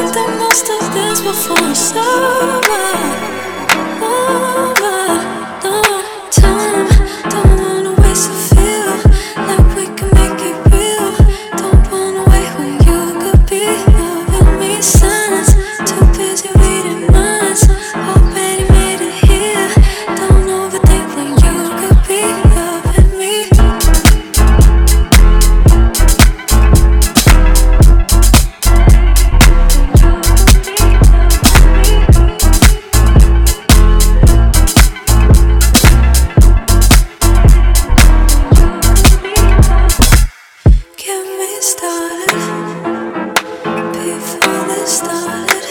make the most of this before it's over. No time, don't wanna waste a feel like we can make it real. Don't wanna wait when you could be loving me. Signs, too busy reading minds. Already made it here. Don't overthink when you could be loving me. Get me started before this started.